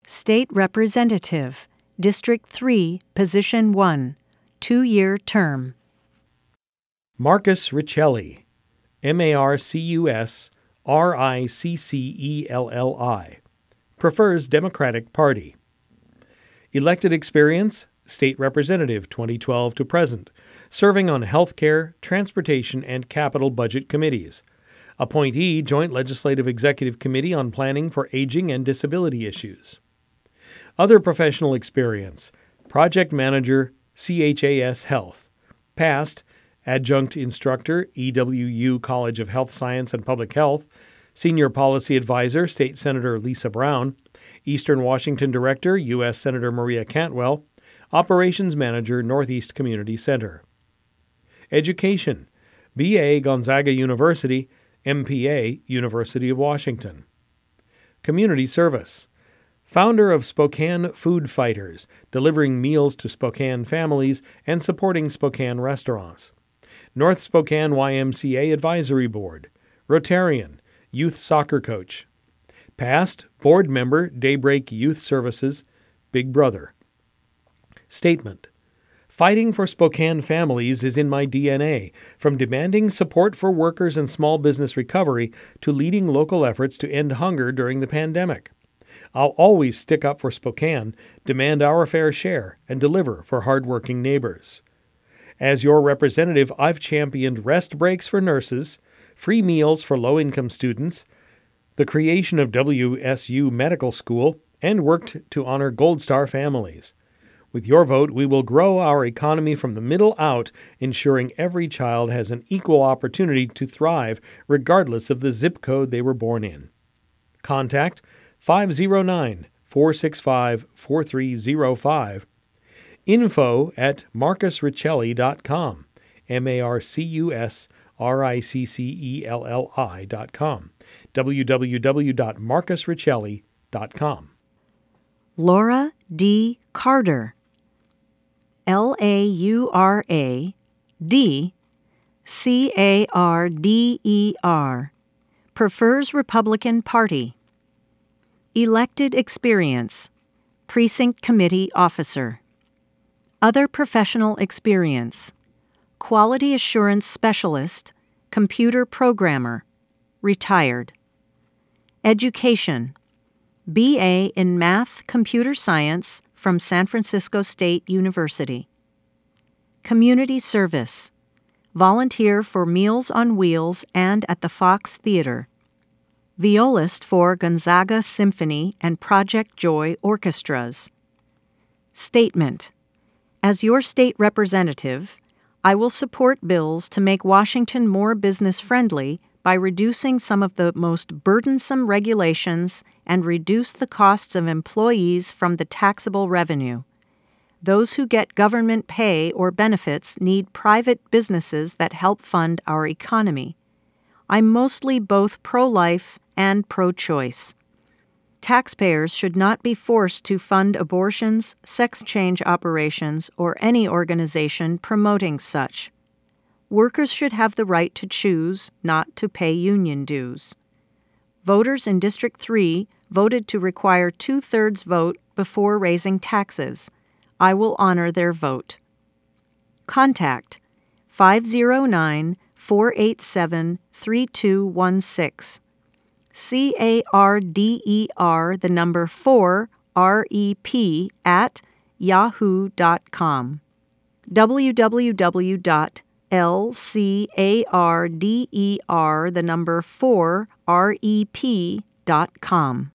State Representative, District 3, Position 1, 2-year term. Marcus Riccelli, Marcus Riccelli, prefers Democratic Party. Elected experience, State Representative 2012 to present, serving on Healthcare, Transportation, and Capital Budget Committees. Appointee, Joint Legislative Executive Committee on Planning for Aging and Disability Issues. Other professional experience, Project Manager, CHAS Health. Past, Adjunct Instructor, EWU College of Health Science and Public Health. Senior Policy Advisor, State Senator Lisa Brown. Eastern Washington Director, U.S. Senator Maria Cantwell. Operations Manager, Northeast Community Center. Education, B.A. Gonzaga University, M.P.A. University of Washington. Community Service, founder of Spokane Food Fighters, delivering meals to Spokane families and supporting Spokane restaurants. North Spokane YMCA Advisory Board. Rotarian, youth soccer coach. Past, board member, Daybreak Youth Services, Big Brother. Statement: fighting for Spokane families is in my DNA, from demanding support for workers and small business recovery to leading local efforts to end hunger during the pandemic. I'll always stick up for Spokane, demand our fair share, and deliver for hardworking neighbors. As your representative, I've championed rest breaks for nurses, free meals for low-income students, the creation of WSU Medical School, and worked to honor Gold Star families. With your vote, we will grow our economy from the middle out, ensuring every child has an equal opportunity to thrive regardless of the zip code they were born in. Contact 509-465-4305. info@marcusriccelli.com, MarcusRiccelli.com, www.marcusriccelli.com. Laura D. Carter, LauraDCarder, prefers Republican Party. Elected experience, Precinct Committee Officer. Other professional experience, Quality Assurance Specialist, Computer Programmer, retired. Education, B.A. in Math Computer Science from San Francisco State University. Community service, volunteer for Meals on Wheels and at the Fox Theater. Violist for Gonzaga Symphony and Project Joy Orchestras. Statement: as your state representative, I will support bills to make Washington more business-friendly by reducing some of the most burdensome regulations and reduce the costs of employees from the taxable revenue. Those who get government pay or benefits need private businesses that help fund our economy. I'm mostly both pro-life and pro-choice. Taxpayers should not be forced to fund abortions, sex change operations, or any organization promoting such. Workers should have the right to choose not to pay union dues. Voters in District 3 voted to require 2/3 vote before raising taxes. I will honor their vote. Contact 509-487-3216. CARDER, the number 4, REP at yahoo.com. www.lcarder, the number 4, rep.com.